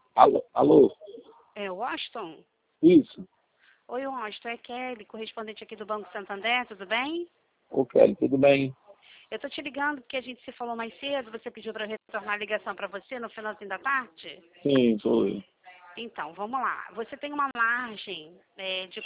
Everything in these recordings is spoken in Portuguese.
Alô? Alô? É Washington? Isso. Oi, Washington, é Kelly, correspondente aqui do Banco Santander, tudo bem? Ô, Kelly, tudo bem? Eu tô te ligando porque a gente se falou mais cedo, você pediu para retornar a ligação para você no finalzinho da tarde? Sim, foi. Então, vamos lá. Você tem uma margem de R$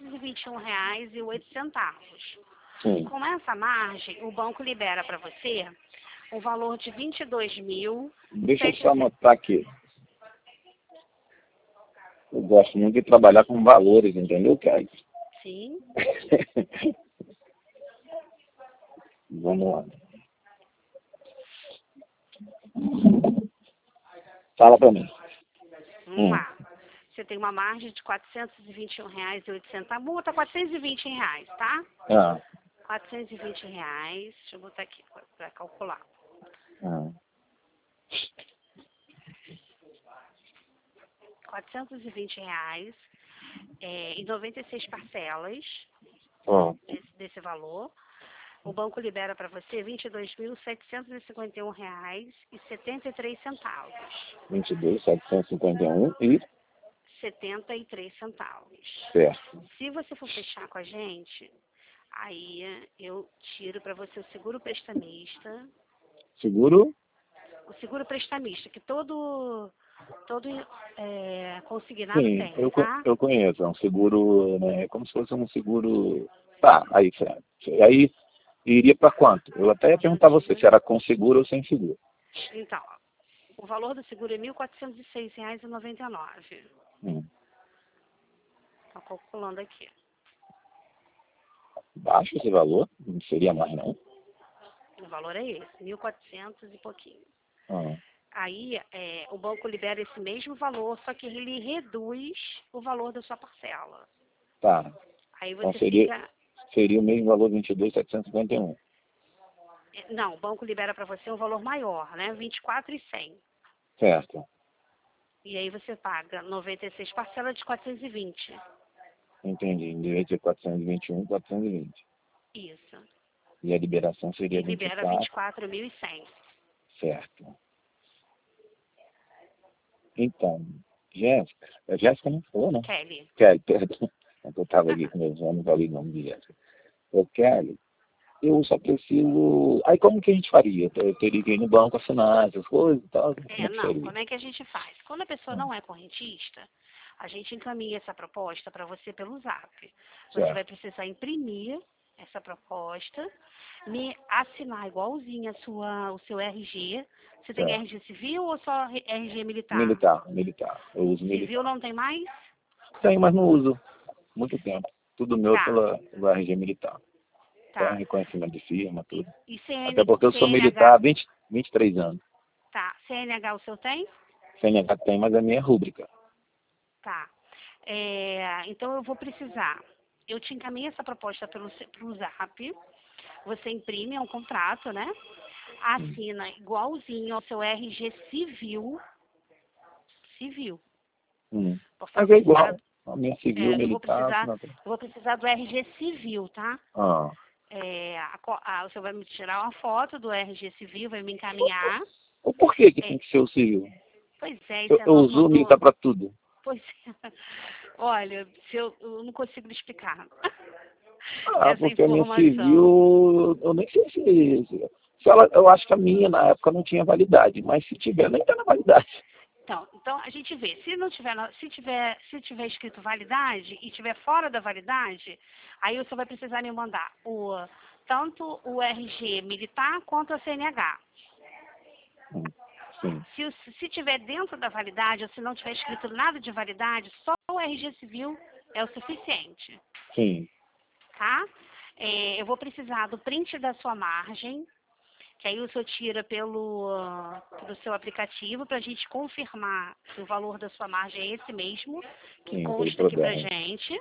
421,08. Sim. Com essa margem, o banco libera para você um valor de 22.000. Deixa eu só anotar aqui. Eu gosto muito de trabalhar com valores, entendeu, Kelly? Sim. Vamos lá. Fala pra mim. Vamos lá. Você tem uma margem de R$ 421,08. A multa é R$ 420, tá? Ah. R$ 420. Deixa eu botar aqui para calcular. Ah. R$ 420 em 96 parcelas Ó. desse valor. O banco libera para você R$ 22.751,73. 22.751 e 73 centavos. certo. Se você for fechar com a gente, aí eu tiro para você o seguro prestamista. Seguro? O seguro prestamista, que todo consignado Sim, tem, tá? eu conheço. É um seguro, né? É como se fosse um seguro. Tá, aí, certo. Aí iria para quanto? Eu até ia perguntar a você se era com seguro ou sem seguro. Então, o valor do seguro é R$ 1.406,99. Estou calculando aqui. Baixo esse valor? Não seria mais, não? O valor é esse, 1.400 e pouquinho. Ah. Aí, o banco libera esse mesmo valor, só que ele reduz o valor da sua parcela. Tá. Aí Então você seria o mesmo valor, 22.751. Não, o banco libera para você um valor maior, né? 24.100. Certo. E aí você paga 96 parcelas de 420. Entendi. Em vez de 421, 420. Isso. E a liberação seria Libera 24. 24.100. Certo. Então, Jéssica. A Jéssica não falou, né? Kelly. Kelly, perdão. Eu estava aqui com meus nomes, falei o nome de Jéssica. Ô, Kelly, eu só preciso... Aí como que a gente faria? Eu teria que ir no banco assinar essas coisas e tal? Como é que Não. seria? Como é que a gente faz? Quando a pessoa não é correntista, a gente encaminha essa proposta para você pelo Zap. Você Certo. vai precisar imprimir essa proposta, me assinar igualzinho o seu RG. Você tem Certo. RG civil ou só RG militar? Militar. Eu uso militar. Civil não tem mais? Tenho, mas não uso. Muito tempo. Tudo meu Tá, pelo RG militar. Tem tá. reconhecimento de firma, tudo. E Até porque eu sou militar há 23 anos. Tá. CNH o seu tem? CNH tem, mas a minha é rúbrica. Tá. Então eu vou precisar. Eu te encaminho essa proposta pelo Zap. Você imprime, é um contrato, né? Assina igualzinho ao seu RG civil. Civil. Por Mas é favor, igual. A minha civil, eu vou militar, precisar, assinatura. eu vou precisar do RG civil, tá? Ah. Você vai me tirar uma foto do RG civil, vai me encaminhar. O porquê que tem que ser o civil? Pois é, isso é Eu uso o norma militar para tudo. Pois é. Olha, eu não consigo lhe explicar essa Porque a minha informação. civil, eu nem sei se ela, eu acho que a minha na época não tinha validade, mas se tiver, nem tá na validade. Então a gente vê, se não tiver, se tiver escrito validade e tiver fora da validade, aí você vai precisar me mandar tanto o RG militar quanto a CNH. Sim. Se tiver dentro da validade ou se não tiver escrito nada de validade, só o RG civil é o suficiente. Sim. Tá? Eu vou precisar do print da sua margem, que aí o senhor tira pelo seu aplicativo para a gente confirmar que o valor da sua margem é esse mesmo, que Sim, consta aqui para gente.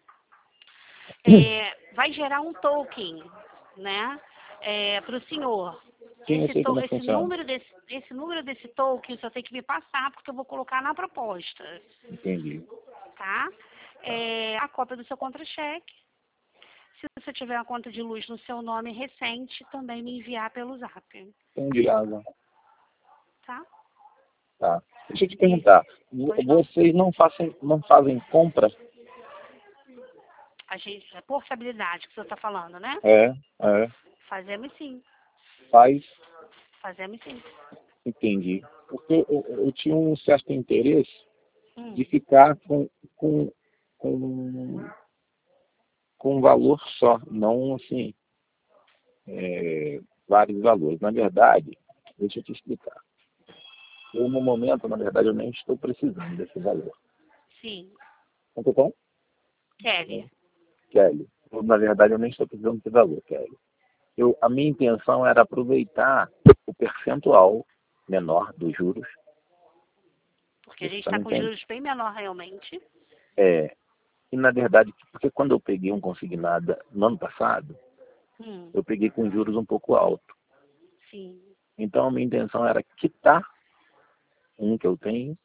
Vai gerar um token, né, para o senhor. Sim, eu sei como é que funciona. Esse número desse token o senhor tem que me passar, porque eu vou colocar na proposta. Entendi. Tá? A cópia do seu contra-cheque. Se você tiver uma conta de luz no seu nome recente, também me enviar pelo Zap. Tem de água. Tá? Tá. Deixa eu te perguntar, Pois não. vocês não fazem compra? A gente, é portabilidade que você está falando, né? É, Fazemos sim. faz, Fazemos sim. entendi. Porque eu tinha um certo interesse de Hum. ficar com, com um valor só, não assim, vários valores. Na verdade, deixa eu te explicar. Eu, no momento, na verdade, eu nem estou precisando desse valor. Sim. Quanto bom? Kelly. Kelly. Na verdade, eu nem estou precisando desse valor, Kelly. A minha intenção era aproveitar o percentual menor dos juros. Porque a gente Você está não com entende? juros bem menor realmente. E, na verdade, porque quando eu peguei um consignado no ano passado, Hum. eu peguei com juros um pouco alto. Sim. Então, a minha intenção era quitar um que eu tenho,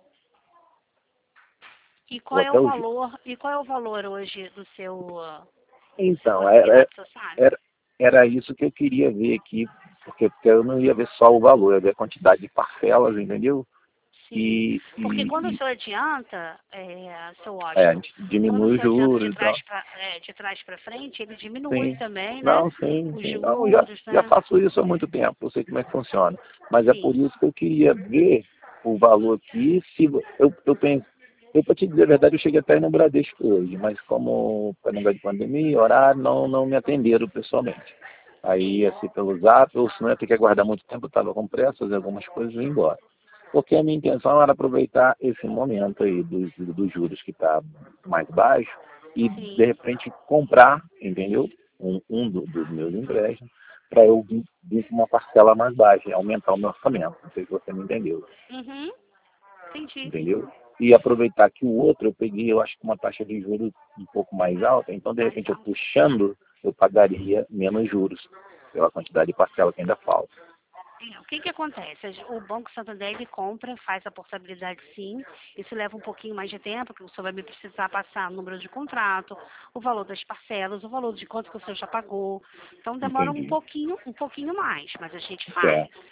E ou qual é até o o ju- valor? E qual é o valor hoje do seu Então, consignado, você sabe? era isso que eu queria ver aqui, porque eu não ia ver só o valor, eu ia ver a quantidade de parcelas, entendeu? Sim. E, Porque e, quando o e senhor adianta, seu a Washington, gente quando o diminui os senhor adianta juros e tal. de trás para frente, ele diminui Sim. também, né? Não, sim, Os sim. Não, juros, já né? faço isso há muito tempo, eu sei como é que funciona. Mas é por Sim. isso que eu queria ver o valor aqui. Se eu penso, para te dizer a verdade, eu cheguei até aí no Bradesco hoje, mas como para negócio de pandemia, horário, não me atenderam pessoalmente. Aí, Sim. assim, pelo zap, ou senão eu ia ter que aguardar muito tempo, eu estava com pressa, fazer algumas coisas e ir embora. Porque a minha intenção era aproveitar esse momento aí dos juros que está mais baixo e, de Sim. repente, comprar, entendeu? Dos meus empréstimos, para eu vir com uma parcela mais baixa, aumentar o meu orçamento. Não sei se você me entendeu. Uhum. Entendi. Entendeu? E aproveitar que o outro eu peguei, eu acho que uma taxa de juros um pouco mais alta, então, de Mais repente, eu alto. puxando, eu pagaria menos juros pela quantidade de parcela que ainda falta. O que que acontece? O Banco Santander ele compra, faz a portabilidade sim. Isso leva um pouquinho mais de tempo, porque o senhor vai me precisar passar o número de contrato, o valor das parcelas, o valor de quanto que o senhor já pagou. Então demora Entendi. um pouquinho mais, mas a gente faz. Certo.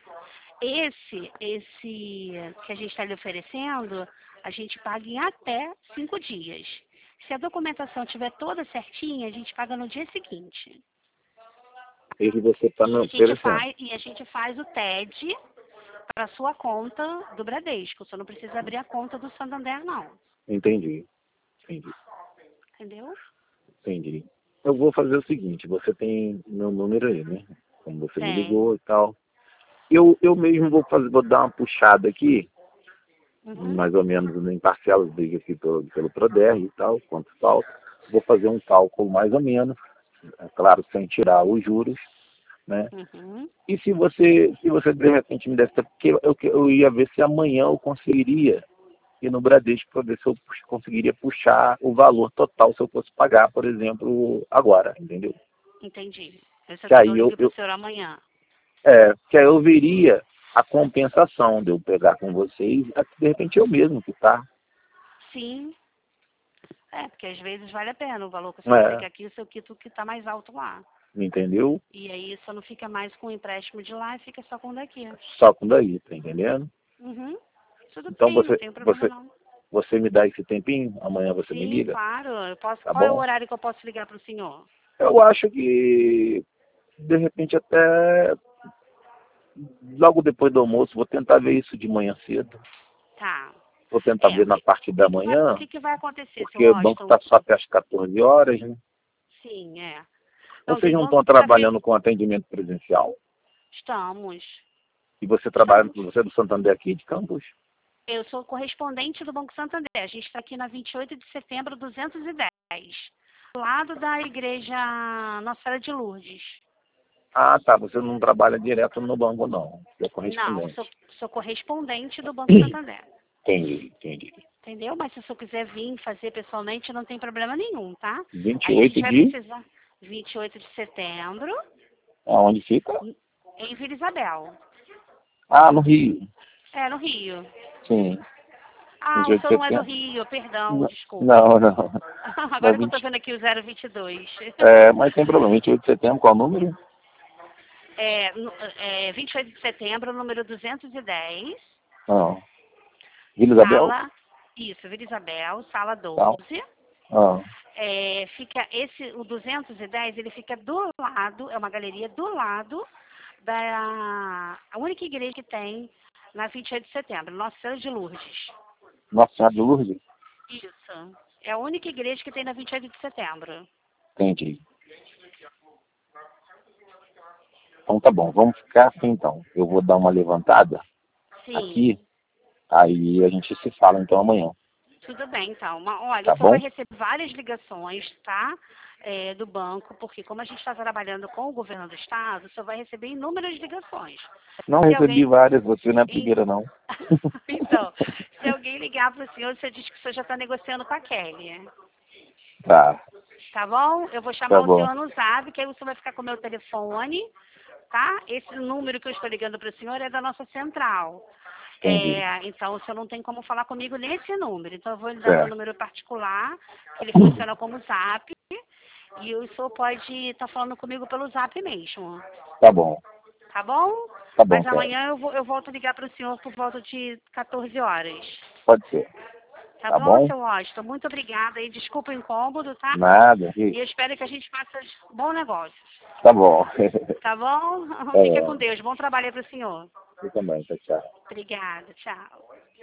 Esse que a gente está lhe oferecendo, a gente paga em até 5 dias. Se a documentação estiver toda certinha, a gente paga no dia seguinte. Esse você está me E a gente oferecendo. faz, e a gente faz o TED para sua conta do Bradesco. Você não precisa abrir a conta do Santander, não. Entendi. Entendi. Entendeu? Entendi. Eu vou fazer o seguinte, você tem meu número aí, né? Como você me Tem. ligou e tal. Eu mesmo vou dar uma puxada aqui, Uhum. mais ou menos em parcelas, diga aqui pelo Proder e tal, quanto falta. Vou fazer um cálculo mais ou menos, é claro, sem tirar os juros, né? Uhum. E se você de repente me desse, porque eu ia ver se amanhã eu conseguiria ir no Bradesco para ver se eu conseguiria puxar o valor total se eu fosse pagar, por exemplo, agora, entendeu? Entendi. Aí você Que quer que eu aí ligue para o senhor amanhã? que aí eu veria a compensação de eu pegar com vocês, de repente eu mesmo que tá. Sim. Porque às vezes vale a pena o valor que o senhor É, aplica aqui, o seu quito que está mais alto lá. entendeu? E aí só não fica mais com o empréstimo de lá e fica só com o daqui. Só com daí, tá entendendo? Uhum. Tudo Então bem, não tem problema não. você me dá esse tempinho, amanhã você me Sim, liga, claro. Eu posso, tá qual é o bom? horário que eu posso ligar para o senhor? Eu acho que de repente até logo depois do almoço, vou tentar ver isso de manhã cedo. Tá. Vou tentar ver na parte da O manhã, que que vai acontecer, seu porque o banco Washington? está só até as 14 horas, né? Sim, é. Não, Vocês tem não banco estão que está fechado. trabalhando com atendimento presencial? Estamos. E você trabalha, Estamos. você é do Santander aqui, de Campos? Eu sou correspondente do Banco Santander. A gente está aqui na 28 de setembro, 210. Do lado da igreja Nossa Senhora de Lourdes. Ah, tá. Você não trabalha direto no banco, não. Você é Não, correspondente. sou correspondente do Banco Santander. Entendi, entendi. Entendeu? Mas se o senhor quiser vir fazer pessoalmente, não tem problema nenhum, tá? Aí a gente 28 vai de... precisar 28 de setembro, Aonde fica? em Vila Isabel. Ah, no Rio. No Rio. Sim. Ah, o 28 de senhor não é do setembro. Rio, perdão, Não, desculpa. não. Não, Agora que eu tô 20... vendo aqui o 022. mas tem problema. 28 de setembro, qual o número? 28 de setembro, número 210. Não. Vila Isabel? Isso, Vila Isabel, sala Tá. 12. Ah, Fica o 210, ele fica do lado, é uma galeria do lado a única igreja que tem na 28 de setembro, Nossa Senhora de Lourdes. Nossa Senhora de Lourdes? Isso. É a única igreja que tem na 28 de setembro. Entendi. Então tá bom, vamos ficar assim então. Eu vou dar uma levantada Sim. aqui, aí a gente se fala então amanhã. Tudo bem, então. Olha, Tá o senhor vai bom? receber várias ligações, tá? Do banco, porque como a gente está trabalhando com o governo do estado, o senhor vai receber inúmeras ligações. Não Se recebi alguém... várias, você não é a em- primeira não. Então, se alguém ligar para o senhor, você diz que o senhor já está negociando com a Kelly. Tá, Tá bom? Eu vou tá chamar o bom. senhor no zap, que aí o senhor vai ficar com o meu telefone, tá? Esse número que eu estou ligando para o senhor é da nossa central. Entendi. Então, o senhor não tem como falar comigo nesse número. Então, eu vou lhe dar meu Certo. número particular, que ele funciona como zap, e o senhor pode estar falando comigo pelo zap mesmo. Tá bom. Tá bom? Tá bom, Mas Kelly. amanhã eu volto a ligar para o senhor por volta de 14 horas. Pode ser. Tá Tá bom, bom? seu Washington? Muito obrigada e desculpa o incômodo, tá? Nada. E eu espero que a gente faça bom negócio. Tá bom. Tá bom? Tá Fica com bom. Deus. Bom trabalho para o senhor. Você também, tchau, tchau. Obrigada. Tchau.